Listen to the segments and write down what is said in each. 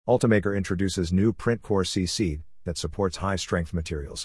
Ultimaker introduces new PrintCore CC that supports high-strength materials.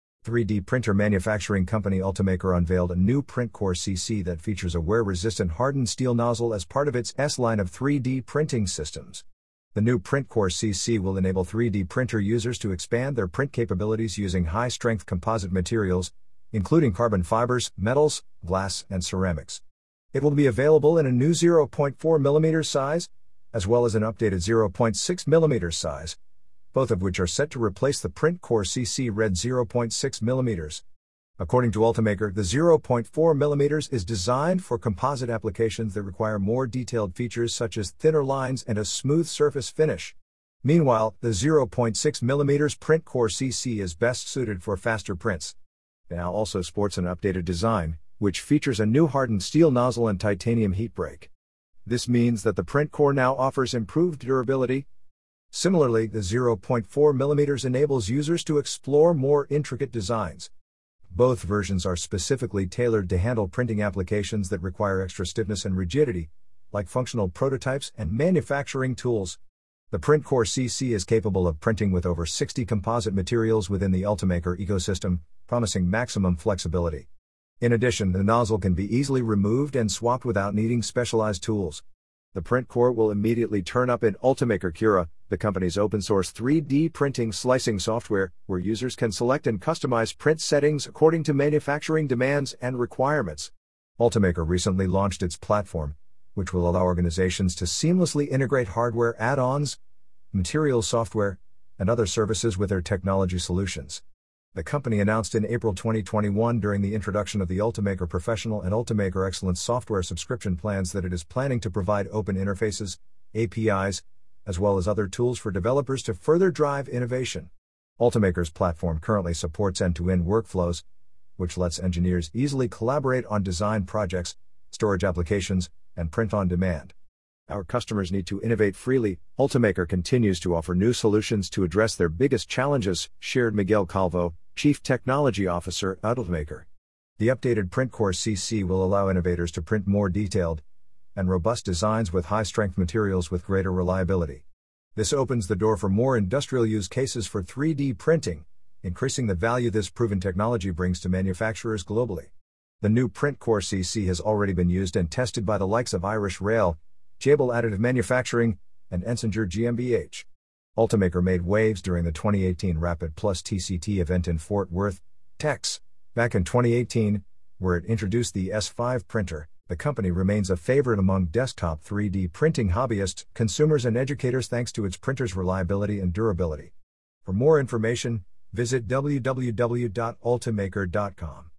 3D printer manufacturing company Ultimaker unveiled a new PrintCore CC that features a wear-resistant hardened steel nozzle as part of its S-line of 3D printing systems. The new PrintCore CC will enable 3D printer users to expand their print capabilities using high-strength composite materials, including carbon fibers, metals, glass, and ceramics. It will be available in a new 0.4 mm size, as well as an updated 0.6 mm size, both of which are set to replace the PrintCore CC Red 0.6 mm. According to Ultimaker, the 0.4 mm is designed for composite applications that require more detailed features such as thinner lines and a smooth surface finish. Meanwhile, the 0.6 mm PrintCore CC is best suited for faster prints. It now also sports an updated design, which features a new hardened steel nozzle and titanium heat break. This means that the PrintCore now offers improved durability. Similarly, the 0.4 mm enables users to explore more intricate designs. Both versions are specifically tailored to handle printing applications that require extra stiffness and rigidity, like functional prototypes and manufacturing tools. The PrintCore CC is capable of printing with over 60 composite materials within the Ultimaker ecosystem, promising maximum flexibility. In addition, the nozzle can be easily removed and swapped without needing specialized tools. The PrintCore will immediately turn up in Ultimaker Cura, the company's open-source 3D printing slicing software, where users can select and customize print settings according to manufacturing demands and requirements. Ultimaker recently launched its platform, which will allow organizations to seamlessly integrate hardware add-ons, materials software, and other services with their technology solutions. The company announced in April 2021 during the introduction of the Ultimaker Professional and Ultimaker Excellence software subscription plans that it is planning to provide open interfaces, APIs, as well as other tools for developers to further drive innovation. Ultimaker's platform currently supports end-to-end workflows, which lets engineers easily collaborate on design projects, storage applications, and print on demand. Our customers need to innovate freely. Ultimaker continues to offer new solutions to address their biggest challenges, shared Miguel Calvo, Chief Technology Officer at Ultimaker. The updated PrintCore CC will allow innovators to print more detailed and robust designs with high-strength materials with greater reliability. This opens the door for more industrial use cases for 3D printing, increasing the value this proven technology brings to manufacturers globally. The new PrintCore CC has already been used and tested by the likes of Irish Rail, Jabil Additive Manufacturing, and Ensinger GmbH. Ultimaker made waves during the 2018 Rapid Plus TCT event in Fort Worth, Texas. Back in 2018, where it introduced the S5 printer, the company remains a favorite among desktop 3D printing hobbyists, consumers, and educators thanks to its printer's reliability and durability. For more information, visit www.ultimaker.com.